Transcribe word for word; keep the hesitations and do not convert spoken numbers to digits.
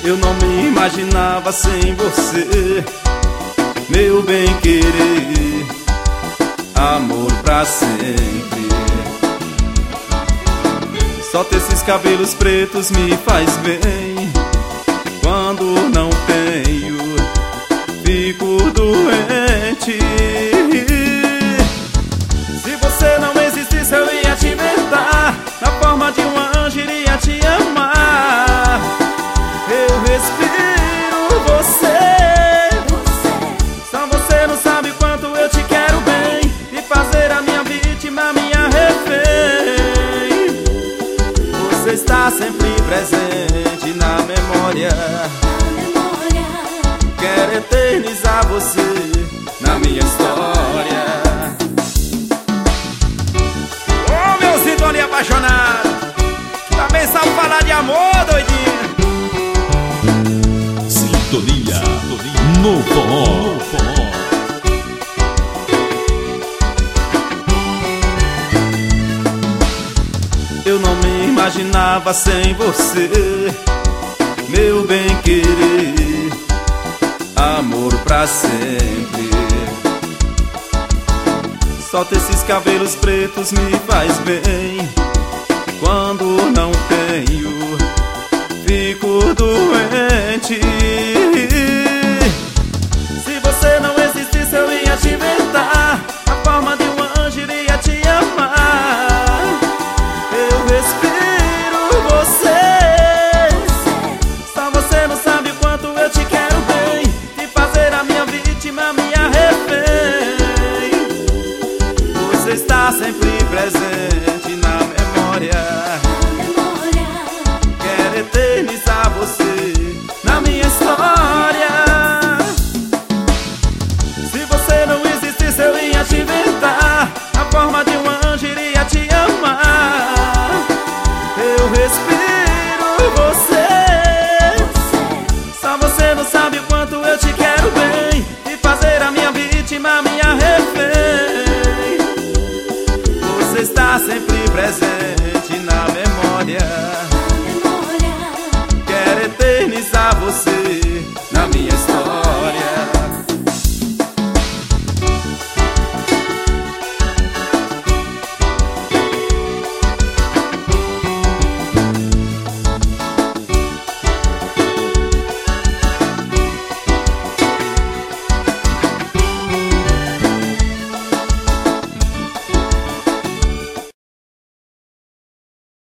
Eu não me imaginava sem você, meu bem-querer, amor pra sempre. Só ter esses cabelos pretos me faz bem. Quando não tenho, fico doente. Se você não existisse, eu ia te inventar, na forma de um anjo iria te amar. Eu respiro você, só você não sabe quanto eu te quero bem, e fazer a minha vítima minha refém. Você está sempre presente na memória, quero eternizar você na minha história. Ô, meu sintonia apaixonado, também sabe falar de amor, doidinho. Sintonia no forró. Eu não me imaginava sem você, meu bem-querer, amor pra sempre. Só ter esses cabelos pretos me faz bem. Quando não tenho, fico doente. Se você não existisse, eu ia te inventar, a forma de um anjo iria te amar. Eu respiro você, só você não sabe o quanto eu te quero bem, de fazer a minha vítima minha refém. Você está sempre presente na memória, quero eternizar você na minha história. Se você não existisse, eu ia te inventar, a forma de um anjo iria te amar. Eu respiro você, só você não sabe o quanto eu te quero bem, e fazer a minha vítima minha refém. Você está sempre presente na memória, quero eternizar você na minha história.